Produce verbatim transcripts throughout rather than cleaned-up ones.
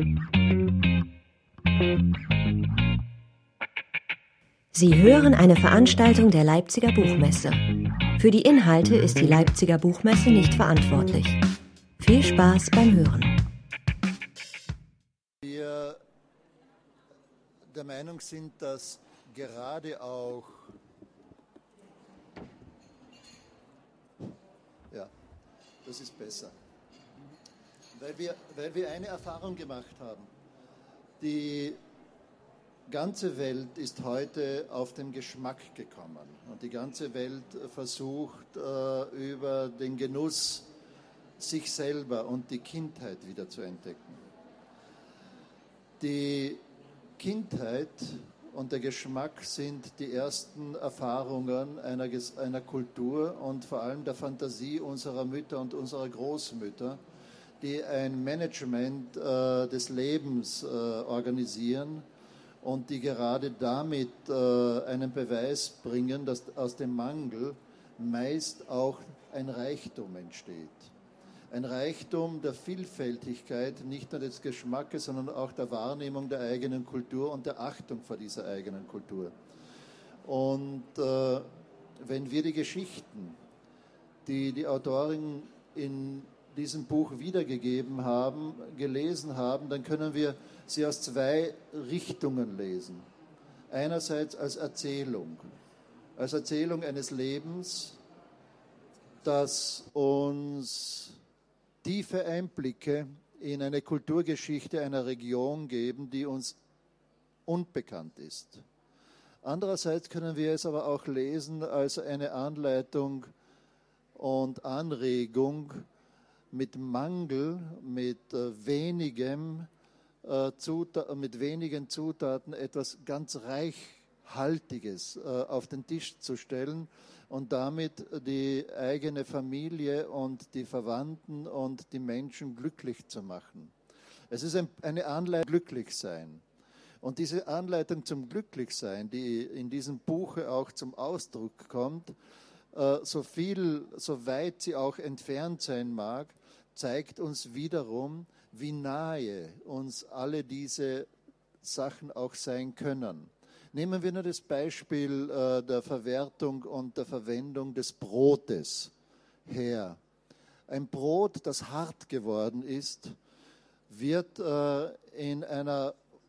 Sie hören eine Veranstaltung der Leipziger Buchmesse. Für die Inhalte ist die Leipziger Buchmesse nicht verantwortlich. Viel Spaß beim Hören. Wir der Meinung sind, dass gerade auch ja, das ist besser. Weil wir, weil wir eine Erfahrung gemacht haben. Die ganze Welt ist heute auf den Geschmack gekommen und die ganze Welt versucht, äh, über den Genuss sich selber und die Kindheit wieder zu entdecken. Die Kindheit und der Geschmack sind die ersten Erfahrungen einer, einer Kultur und vor allem der Fantasie unserer Mütter und unserer Großmütter, die ein Management äh, des Lebens äh, organisieren und die gerade damit äh, einen Beweis bringen, dass aus dem Mangel meist auch ein Reichtum entsteht. Ein Reichtum der Vielfältigkeit, nicht nur des Geschmackes, sondern auch der Wahrnehmung der eigenen Kultur und der Achtung vor dieser eigenen Kultur. Und äh, wenn wir die Geschichten, die die Autorin in diesem Buch wiedergegeben haben, gelesen haben, dann können wir sie aus zwei Richtungen lesen. Einerseits als Erzählung, als Erzählung eines Lebens, das uns tiefe Einblicke in eine Kulturgeschichte einer Region geben, die uns unbekannt ist. Andererseits können wir es aber auch lesen als eine Anleitung und Anregung, mit Mangel, mit äh, wenigem, äh, Zuta- mit wenigen Zutaten etwas ganz Reichhaltiges äh, auf den Tisch zu stellen und damit die eigene Familie und die Verwandten und die Menschen glücklich zu machen. Es ist ein, eine Anleitung, glücklich sein. Und diese Anleitung zum Glücklichsein, die in diesem Buche auch zum Ausdruck kommt, äh, so viel, so weit sie auch entfernt sein mag, zeigt uns wiederum, wie nahe uns alle diese Sachen auch sein können. Nehmen wir nur das Beispiel äh, der Verwertung und der Verwendung des Brotes her. Ein Brot, das hart geworden ist, wird äh, in einer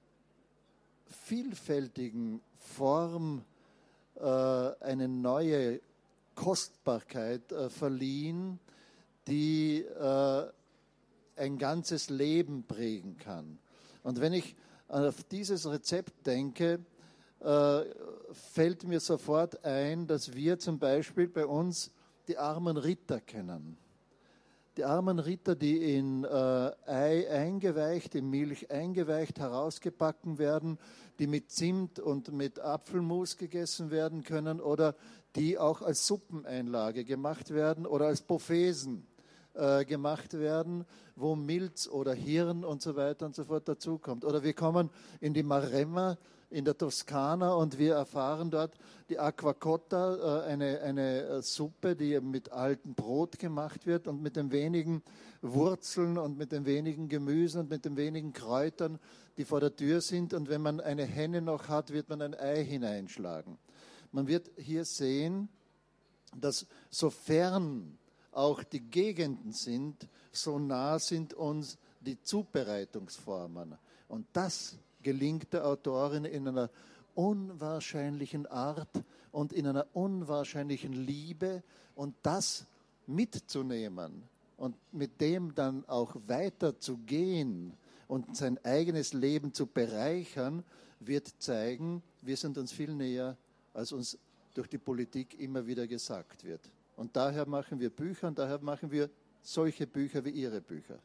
vielfältigen Form äh, eine neue Kostbarkeit äh, verliehen, die äh, ein ganzes Leben prägen kann. Und wenn ich auf dieses Rezept denke, äh, fällt mir sofort ein, dass wir zum Beispiel bei uns die armen Ritter kennen. Die armen Ritter, die in äh, Ei eingeweicht, in Milch eingeweicht, herausgebacken werden, die mit Zimt und mit Apfelmus gegessen werden können oder die auch als Suppeneinlage gemacht werden oder als Bouffesen gemacht werden, wo Milz oder Hirn und so weiter und so fort dazukommt. Oder wir kommen in die Maremma in der Toskana und wir erfahren dort die Aquacotta, eine, eine Suppe, die mit altem Brot gemacht wird und mit den wenigen Wurzeln und mit den wenigen Gemüsen und mit den wenigen Kräutern, die vor der Tür sind. Und wenn man eine Henne noch hat, wird man ein Ei hineinschlagen. Man wird hier sehen, dass sofern auch die Gegenden sind, so nah sind uns die Zubereitungsformen. Und das gelingt der Autorin in einer unwahrscheinlichen Art und in einer unwahrscheinlichen Liebe. Und das mitzunehmen und mit dem dann auch weiterzugehen und sein eigenes Leben zu bereichern, wird zeigen, wir sind uns viel näher, als uns durch die Politik immer wieder gesagt wird. Und daher machen wir Bücher und daher machen wir solche Bücher wie Ihre Bücher.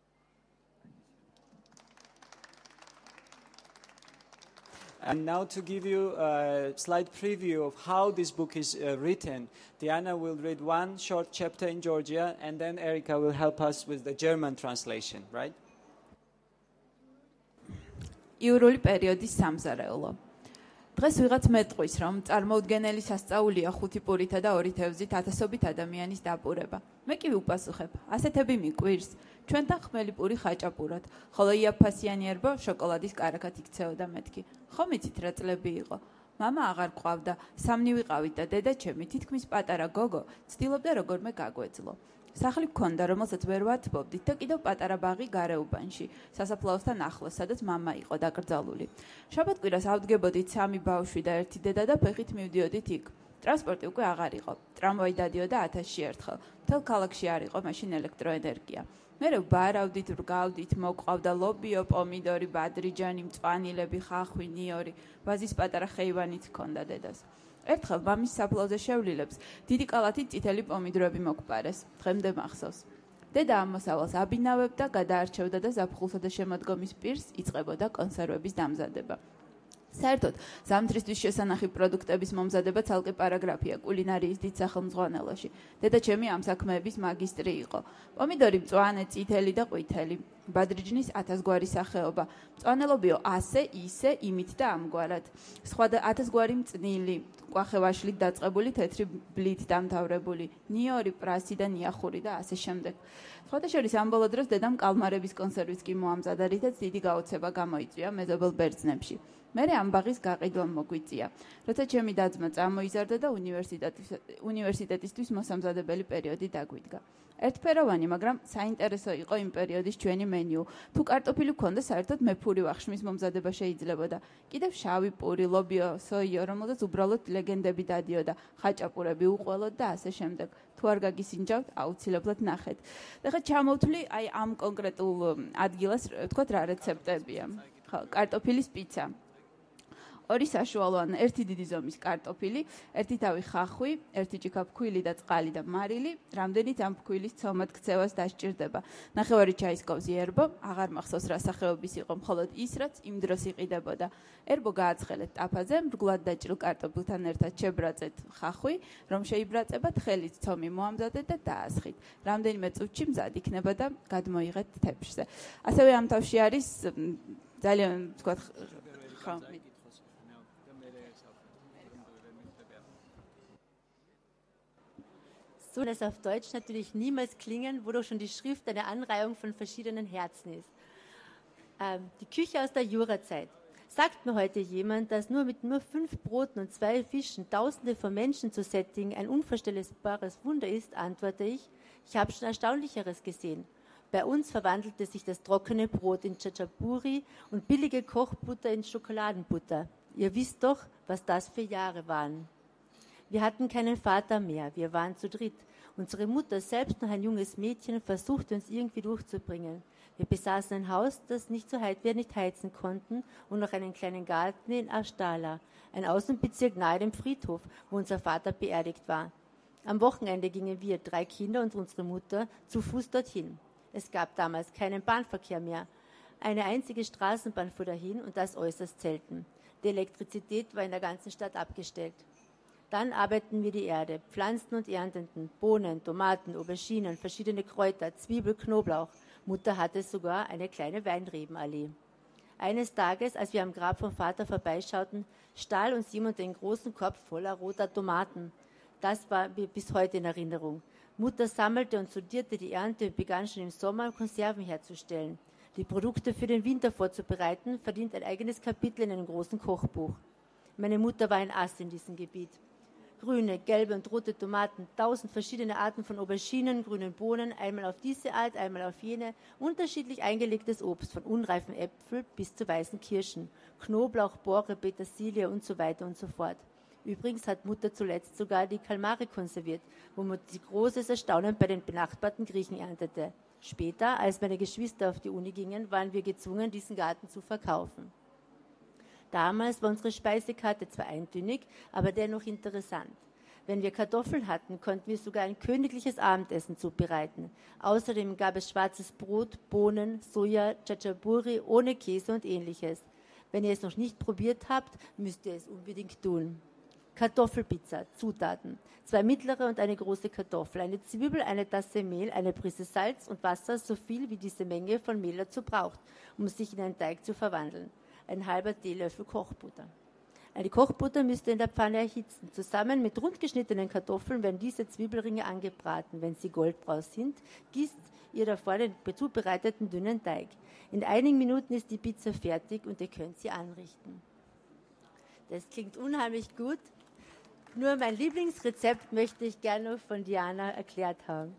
And now to give you a slight preview of how this book is uh, written, Diana will read one short chapter in Georgia and then Erika will help us with the German translation, right? იურული პერიოდის სამზარეულო. დღეს ვიღაც მეტყვის, რომ წარმოუდგენელი სასწაულია ხუთი პურითა და ორი თევზით ათასობით ადამიანის დაპურება. მე კი ვუპასუხებ, ასეთები მიკვირს, ჩვენთან ხმელი პური ხაჭაპურად, ხოლო იაფფასიანი ერბო შოკოლადის კარაქად იქცეოდა მეთქი. ხომ იცით რა წლები იყო? მამა აღარ ყავდა, სამნი ვიყავით და დედა ჩემი, თითქმის პატარა გოგო, ცდილობდა როგორმე გაგვეძლო. სახლი გქონდა, რომელსაც ვერ ვათბობდით და კიდევ პატარა ბაღი გარეუბანში, სასაფლაოსთან ახლოს, სადაც მამა იყო დაკრძალული. შაბათ-კვირას ავდგებოდით სამი ბავშვი და ერთი დედა და ფეხით მივდიოდით იქ. ტრანსპორტი უკვე აღარ იყო. ტრამვაი დადიოდა ათასში ერთხელ. მთელ ქალაქში არ იყო მაშინ ელექტროენერგია. მერე ვბარავდით, ვრგავდით, მოყავდა ლობიო, პომიდორი, ბადრიჯანი, მწვანილები, ხახვი, ნიორი, ვაზის პატარა ხეივანიც ჰქონდა დედას. ერთხელ მამის საფლავზე შევლილებს დიდი კალათით წითელი პომიდროები მოგპარეს. დღემდე მახსოვს. დედა ამ მოსავალს აბინავებდა, გადაარჩევდა და ზაფხულსა და შემოდგომის პირს იწყებოდა კონსერვების დამზადება. საერთოდ, ზამთრისთვის შესანახი პროდუქტების მომზადება ცალკე პარაგრაფია კულინარიის დიდ სახელმძღვანელოში. დედა ჩემი ამ საქმეების მაგისტრი იყო. პომიდორი მწვანე, წითელი და ყვითელი. ბადრიჯნის ათასგვარი სახეობა. მწვანელობიო ასე, ისე, იმით და ამგვარად. სხვა ათასგვარი მწნილი, კვახევაშლით დაწყებული თეთრი ბლით დამთავრებული. ნიორი, პრასი და ნიახური და ასე შემდეგ. სხვათა შორის ამ ბოლო დროს დედამ კალმარების კონსერვიც კი მოამზადა, რითაც დიდი გაოცება გამოიწვია მეზობელ ბერძნებში. მერე ამ ბაღის გაყიდვამ მოგვიწია. როცა ჩემი და-ძმა წამოიზარდა და უნივერსიტეტისთვის მოსამზადებელი პერიოდი დაგვიდგა. ერთფეროვანი, მაგრამ საინტერესო იყო იმ პერიოდის ჩვენი მენიუ. თუ კარტოფილი გქონდა, საერთოდ მეფური ვახშმის მომზადება შეიძლებოდა. კიდევ შავი პური, ლობიო, სოიო, რომელზეც უბრალოდ ლეგენდები დადიოდა, ხაჭაპურები უყველოდ და ასე შემდეგ. თუ არ გაგისინჯავთ, აუცილებლად ნახეთ. და ხა ჩამოვთვლი აი ამ კონკრეტულ ადგილას, ვთქვათ, რა რეცეპტებია. ხო, კარტოფილის პიცა. ორი საშუალო, ერთი დიდი ზომის კარტოფილი, ერთი თავი ხახვი, ერთი ჭიქა ფქვილი და წყალი და მარილი, რამდენიც ამ ფქვილის ცომად ქცევას დასჭირდება. ნახევარი ჩაის კოვზი ერბო, აღარ მახსოვს რა სახეობის იყო, მხოლოდ ის, რაც იმ დროს იყიდებოდა. ერბო გააცხელეთ ტაფაზე, მრგვლად დაჭრილ კარტოფილთან ერთად შებრაწეთ ხახვი, რომ შეიბრაწებათ, ხელით ცომი მოამზადეთ და დაასხით. რამდენიმე წუთში მზად იქნება და გადმოიღეთ თეფშზე. ასევე ამ თავში არის ძალიან, ვთქვათ, ხო, So, dass auf Deutsch natürlich niemals klingen, wo doch schon die Schrift eine Anreihung von verschiedenen Herzen ist. Ähm, die Küche aus der Jurazeit. Sagt mir heute jemand, dass nur mit nur fünf Broten und zwei Fischen Tausende von Menschen zu sättigen ein unvorstellbares Wunder ist, antworte ich, ich habe schon Erstaunlicheres gesehen. Bei uns verwandelte sich das trockene Brot in Chachapuri und billige Kochbutter in Schokoladenbutter. Ihr wisst doch, was das für Jahre waren. Wir hatten keinen Vater mehr, wir waren zu dritt. Unsere Mutter, selbst noch ein junges Mädchen, versuchte uns irgendwie durchzubringen. Wir besaßen ein Haus, das nicht so heiz, wir nicht heizen konnten, und noch einen kleinen Garten in Ashtala, ein Außenbezirk nahe dem Friedhof, wo unser Vater beerdigt war. Am Wochenende gingen wir, drei Kinder und unsere Mutter, zu Fuß dorthin. Es gab damals keinen Bahnverkehr mehr. Eine einzige Straßenbahn fuhr dahin und das äußerst selten. Die Elektrizität war in der ganzen Stadt abgestellt. Dann arbeiteten wir die Erde, pflanzten und ernteten Bohnen, Tomaten, Auberginen, verschiedene Kräuter, Zwiebel, Knoblauch. Mutter hatte sogar eine kleine Weinrebenallee. Eines Tages, als wir am Grab vom Vater vorbeischauten, stahl uns jemand den großen Korb voller roter Tomaten. Das war mir bis heute in Erinnerung. Mutter sammelte und sortierte die Ernte und begann schon im Sommer Konserven herzustellen. Die Produkte für den Winter vorzubereiten, verdient ein eigenes Kapitel in einem großen Kochbuch. Meine Mutter war ein Ass in diesem Gebiet. Grüne, gelbe und rote Tomaten, tausend verschiedene Arten von Auberginen, grünen Bohnen, einmal auf diese Art, einmal auf jene, unterschiedlich eingelegtes Obst, von unreifen Äpfeln bis zu weißen Kirschen, Knoblauch, Borke, Petersilie und so weiter und so fort. Übrigens hat Mutter zuletzt sogar die Kalmare konserviert, womit sie großes Erstaunen bei den benachbarten Griechen erntete. Später, als meine Geschwister auf die Uni gingen, waren wir gezwungen, diesen Garten zu verkaufen. Damals war unsere Speisekarte zwar eintönig, aber dennoch interessant. Wenn wir Kartoffeln hatten, konnten wir sogar ein königliches Abendessen zubereiten. Außerdem gab es schwarzes Brot, Bohnen, Soja, Chachapuri ohne Käse und ähnliches. Wenn ihr es noch nicht probiert habt, müsst ihr es unbedingt tun. Kartoffelpizza, Zutaten. Zwei mittlere und eine große Kartoffel, eine Zwiebel, eine Tasse Mehl, eine Prise Salz und Wasser, so viel wie diese Menge von Mehl dazu braucht, um sich in einen Teig zu verwandeln. Ein halber Teelöffel Kochbutter. Eine Kochbutter müsst ihr in der Pfanne erhitzen. Zusammen mit rund geschnittenen Kartoffeln werden diese Zwiebelringe angebraten. Wenn sie goldbraun sind, gießt ihr davor den zubereiteten dünnen Teig. In einigen Minuten ist die Pizza fertig und ihr könnt sie anrichten. Das klingt unheimlich gut. Nur mein Lieblingsrezept möchte ich gerne noch von Diana erklärt haben.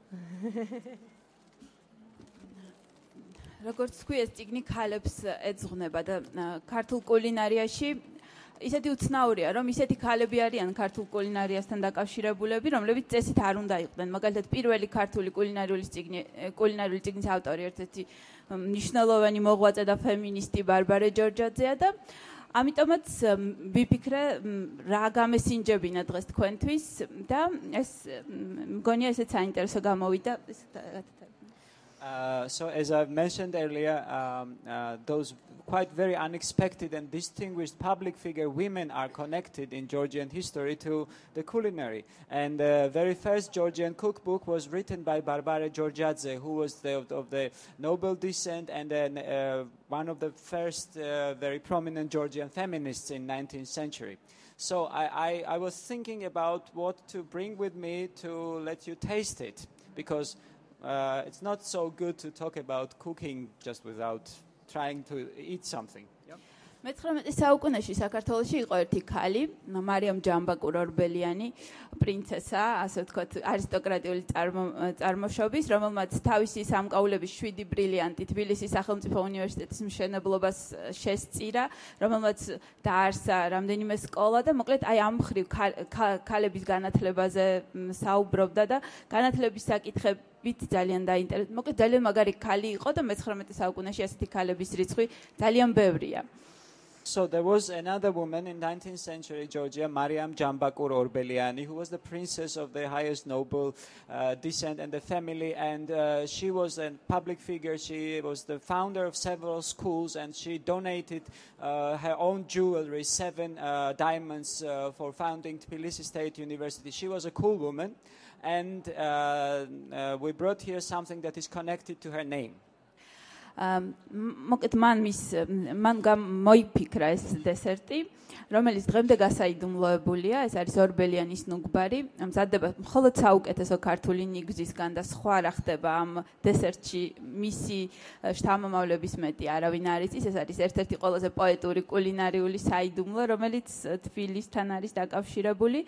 როგორც თქვი, ეს წიგნი ქალებს ეძღვნება და ქართულ კულინარიაში ისეთი უცნაურია, რომ ისეთი ქალები არიან ქართულ კულინარიასთან დაკავშირებულები, რომლებიც წესით არ უნდა იყვნენ. მაგალითად, პირველი ქართული კულინარიული წიგნი, კულინარიული წიგნის ავტორი ერთ-ერთი მნიშვნელოვანი მოღვაწე და ფემინისტი ბარბარე ჯორჯაძეა და ამიტომაც ვიფიქრე რა გამესინჯებინა დღეს თქვენთვის და ეს მგონია ესეც საინტერესო გამოვიდა. Uh, so as I've mentioned earlier, um, uh, those quite very unexpected and distinguished public figure women are connected in Georgian history to the culinary. And the very first Georgian cookbook was written by Barbara Georgiadze, who was the, of the noble descent and then uh, one of the first uh, very prominent Georgian feminists in nineteenth century. So I, I, I was thinking about what to bring with me to let you taste it, because Uh, it's not so good to talk about cooking just without trying to eat something. მეცხრამეტე საუკუნეში საქართველოში იყო ერთი ქალი, მარიამ ჯამბაკურ-ორბელიანი, პრინცესა, ასე ვთქვათ, არისტოკრატიული წარმოშობის, რომელმაც თავისი სამკაულების შვიდი ბრილიანტი თბილისის სახელმწიფო უნივერსიტეტის მშენებლობას შესწირა, რომელმაც დაარსა რამდენიმე სკოლა და მოკლედ აი ამ მხრივ ქალების განათლებაზე საუბრობდა და განათლების საკითხებით ძალიან დაინტერესდა. მოკლედ ძალიან მაგარი ქალი იყო და მეცხრამეტე საუკუნეში ასეთი ქალების რიცხვი ძალიან ბევრია. So there was another woman in nineteenth century Georgia, Mariam Jambakur-Orbeliani, who was the princess of the highest noble uh, descent and the family, and uh, she was a public figure. She was the founder of several schools, and she donated uh, her own jewelry, seven uh, diamonds, uh, for founding Tbilisi State University. She was a cool woman, and uh, uh, we brought here something that is connected to her name. მოკეთ მან მის მან მოიფიქრა ეს დესერტი, რომელიც დღემდე გასაიდუმლოებულია, ეს არის ორბელიანის ნუგბარი. მზადდება მხოლოდ საუკეთესო ქართული ნიგზისგან და სხვა რა ხდება ამ დესერტში მისი შთამომავლების მეტი არავინ არ იცის. ეს არის ერთ-ერთი ყველაზე პოეტური კულინარიული საიდუმლო, რომელიც თბილისთან არის დაკავშირებული.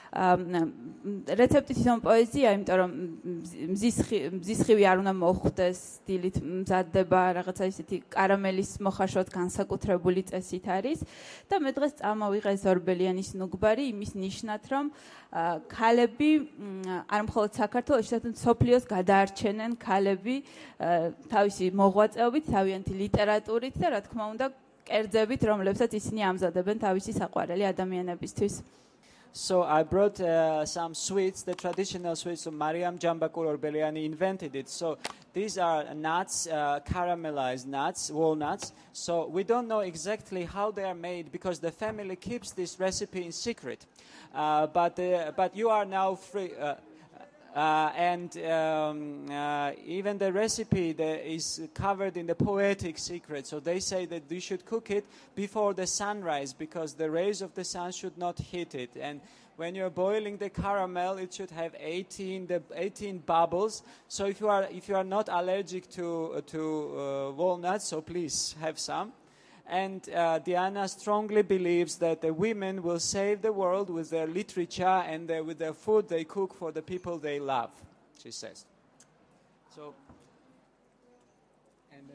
რეცეპტი თვითონ პოეზია, იმიტომ რომ მზისხივი არ უნდა მოხვდეს, დილით მზადდება რაღაცა ისეთი კარამელის მოხაშოთ განსაკუთრებული წესით არის და მე დღეს წამოვიღე ორბელიანის ნუგბარი იმის ნიშნად, რომ ქალები არ მხოლოდ საქართველოში, თუმცა მსოფლიოს გადაარჩენენ ქალები თავისი მოღვაწეობით, თავიანთი ლიტერატურით და რა თქმა უნდა კერძებით, რომლებსაც ისინი ამზადებენ თავისი საყვარელი ადამიანებისთვის. So I brought uh, some sweets, the traditional sweets. So Mariam Jambakur-Orbeliani invented it. So these are nuts, uh, caramelized nuts, walnuts. So we don't know exactly how they are made because the family keeps this recipe in secret. Uh, but uh, but you are now free. Uh, Uh, and um, uh, even the recipe that is covered in the poetic secret. So they say that you should cook it before the sunrise because the rays of the sun should not hit it. And when you're boiling the caramel, it should have eighteen, the eighteen bubbles. So if you are if you are not allergic to uh, to uh, walnuts, so please have some. And uh, Diana strongly believes that the women will save the world with their literature and their, with their food they cook for the people they love, she says. So, and then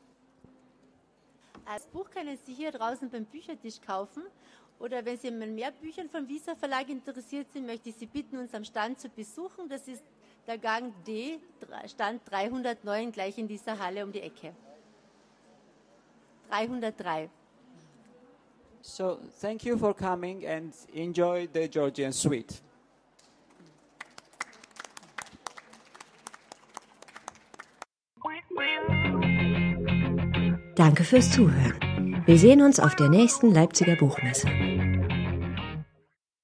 das Buch können Sie hier draußen beim Büchertisch kaufen. Oder wenn Sie an mehr Büchern vom Wieser Verlag interessiert sind, möchte ich Sie bitten, uns am Stand zu besuchen. Das ist der Gang D, Stand dreihundertneun, gleich in dieser Halle um die Ecke. dreihundertdrei. So, thank you for coming and enjoy the Georgian sweet. Danke fürs Zuhören. Wir sehen uns auf der nächsten Leipziger Buchmesse.